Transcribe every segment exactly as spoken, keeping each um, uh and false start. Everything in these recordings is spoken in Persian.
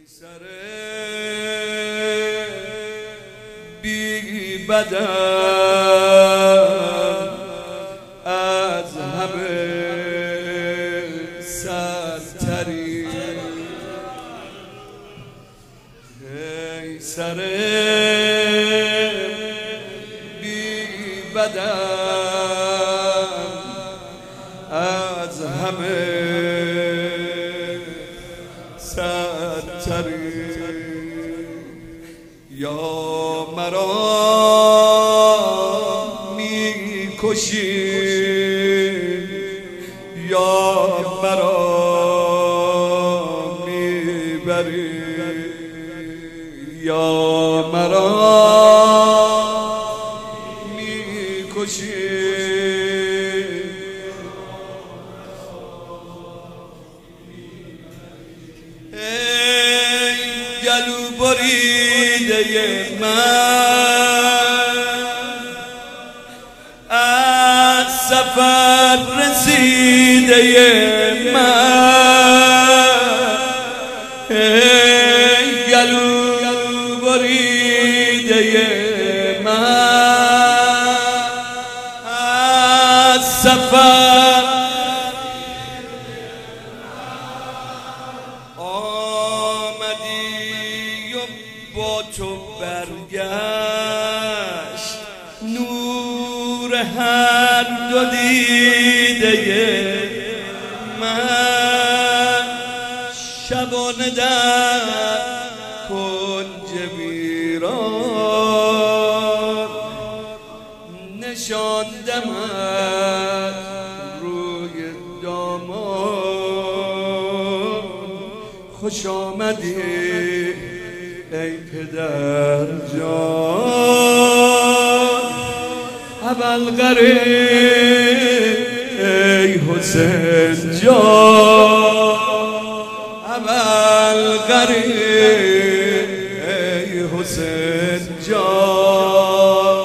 ای سر بی بدن از همه سرتری، ای سر بی بدن از همه سرتری. یا مرا می کشی یا مرا می بری، یا مرا می کشی ای گلو بریده من از سفر رسیده من، ای گلو بریده من از سفر آمدی و با تو برگشت نور هر دو دیده من، شبانه در کنج ویران نشاندمت روی دامان، خوش آمدی ای پدر جان، ابوالقریب ای حسین جان، ابوالقریب ای حسین جان،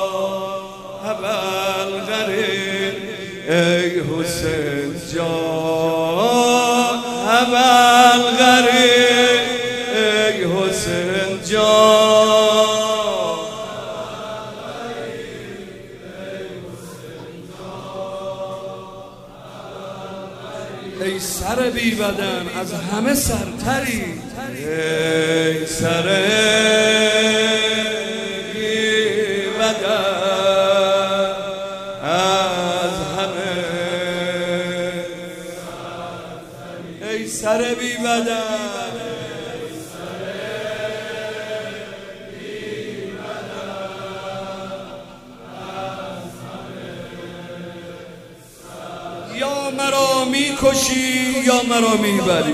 ابوالقریب ای حسین جان، ابوالقریب ای حسین جان. ای سر بی بدن از همه سرتری، ای سر بی بدن از همه، ای سر بی بدن یا مرا می کشی یا مرا می بری،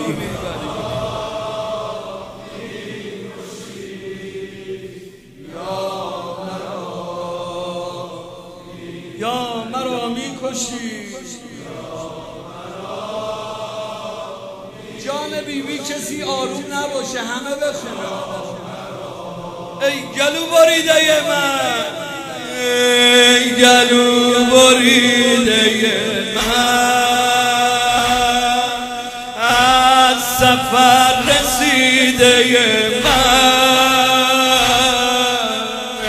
یا مرا می کشی. جان بیبی کسی آروم نباشه، همه بخونن. ای گلو بریده من، ای گلو بریده من از سفر رسیده من،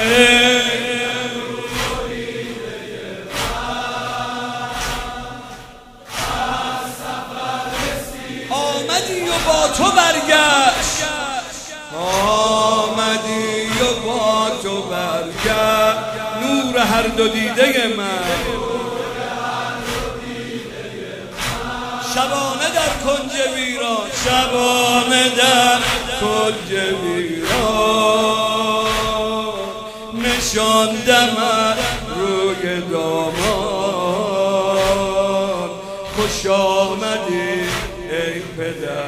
آمدی و با تو برگشت، آمدی و با تو برگشت نور هر دو دیده من، شبانه در کنج ویران، شبانه در کنج ویران نشاندمت روی دامان، خوش آمدی ای پدر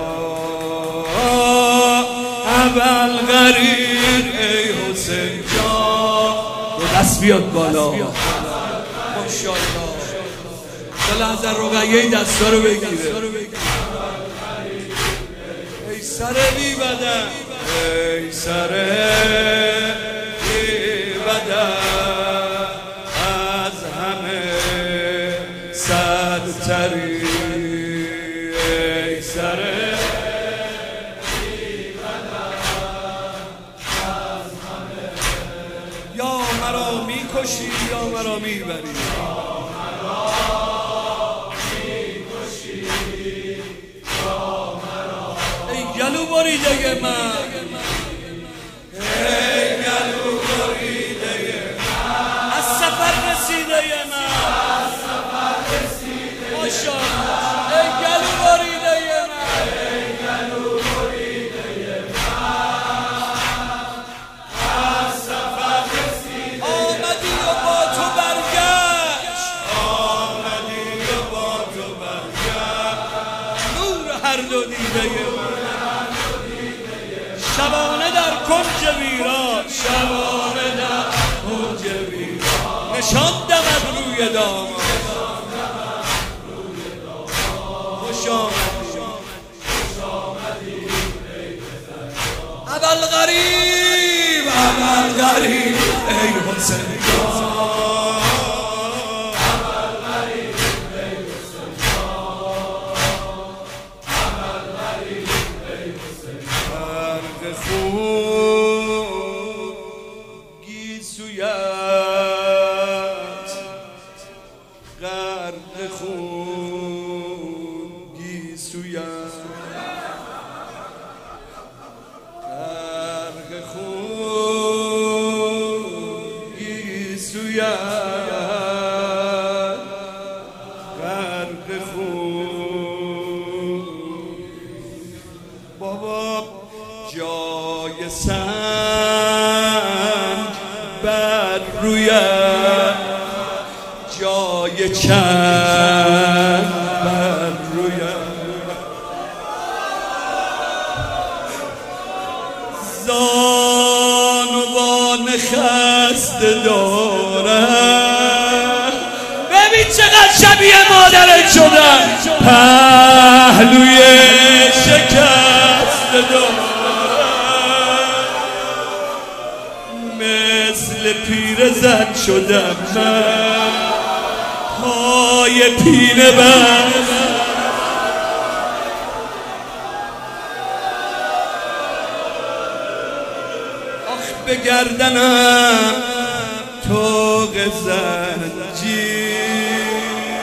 جان، ابوالقریب ای حسین جان. دو دست بیاد بالا ماشاءالله. لحظه رقیه دستا رو بگیره. ای سر بی بدن، ای سر بی بدن از همه سرتری، ای سر بی میکشی یا مرا میبری ای گلو بریده من ای گلو بریده من از سفر رسیده من ماشاءالله ای گلو بریده من ای گلو بریده من از سفر رسیده آمدی و با تو برگشت آمدی و با تو برگشت نور هر دو دیده من شبانه در کنج ویران شبانه در کنج ویران نشاندمت روی داماد خوش آمدی ابوالغریب ابوالغریب ای حسین جان ابوالغریب ای حسین جان ابوالغریب ای حسین برق خون گیسویت غرق خون گیسویت غرق خون گیسویت غرق خون بابا جای سنگ بر رویت جای چنگ بر رویت زانوان خسته دارم ببین چقدر شبیه مادرت شدم پهلوی شکسته دارم مثل پیرزن شدم من پای پینه بر آخ به گردنم طوق زنجیر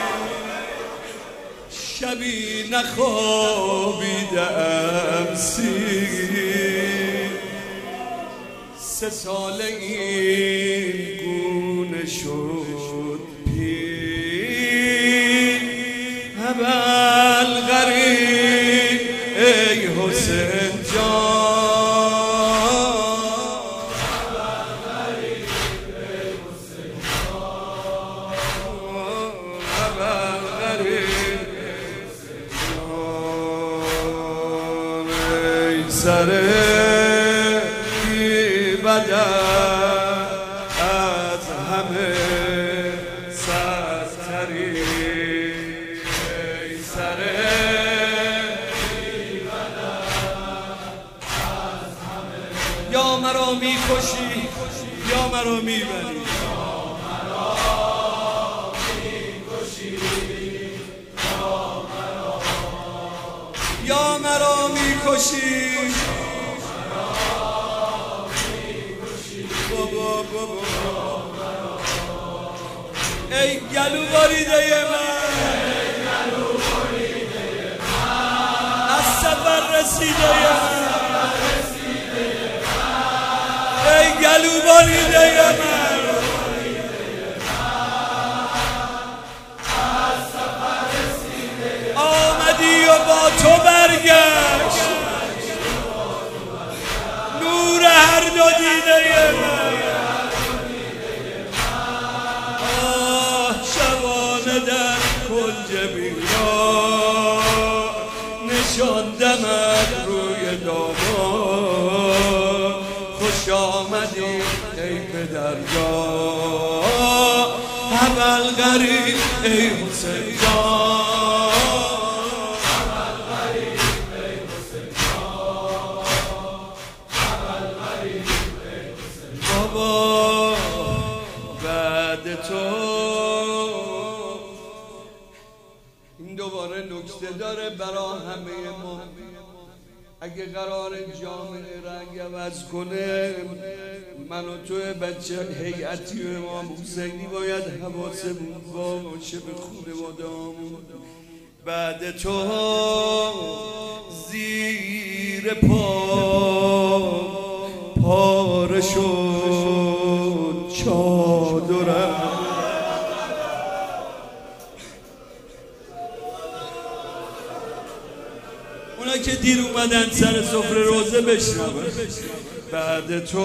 شبی نخوابیدم سیر سه ساله این گونه شد پیر ابوالغریب ای حسین جان ابوالغریب ای حسین جان ابوالغریب ای حسین جان ای سر از همه سرتری ای سر یا مرا میکشی یا مرا میبری یا مرا میکشی بابا بابا ای گلو بریده من از سفر رسیده من ای گلو بریده من آمدی و با تو برگشت نور هر دو دیده من آه شبانه در کنج ویران نشاندمت روی داماد خوش آمدی ای پدرجان ابوالغریب ای حسین جان ابوالغریب ای حسین جان ابوالغریب ای حسین بابا بعد تو این دوباره نکته داره برای همه ما اگه قرار جامعه رنگ عوض کنه، من و تو بچه هیئتی و امام حسینی باید حواسمون باشه به خانواده‌هامون. بعد تو زیر پا پاره شد چادرم، اونا که دیر اومدن سر سفره روزه بشنون. بعد تو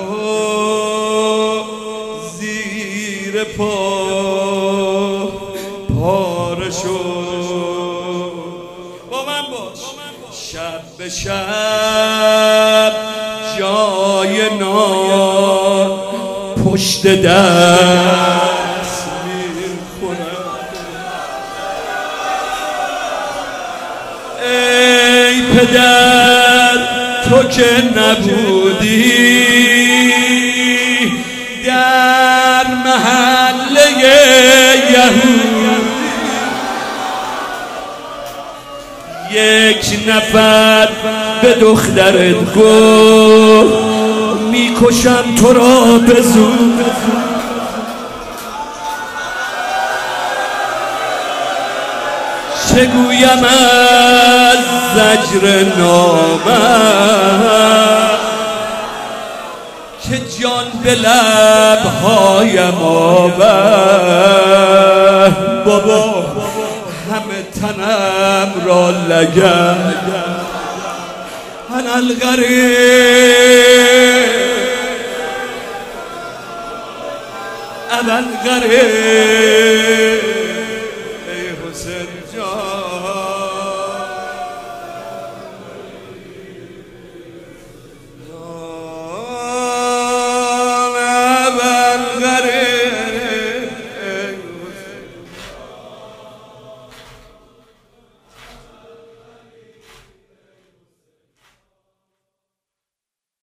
زیر پا پاره شد. با من باش. شب به شب جای نار پشت دست میخورم. ای پدر تو که نبودی در محله یهود، یک نفر به دخترت گفت میکشم تو را به زور. چه گویم از زجر نامم که جان به لبهایم آورد. بابا همه تنم را لگد، انا الغریب انا الغریب. ای حسین جان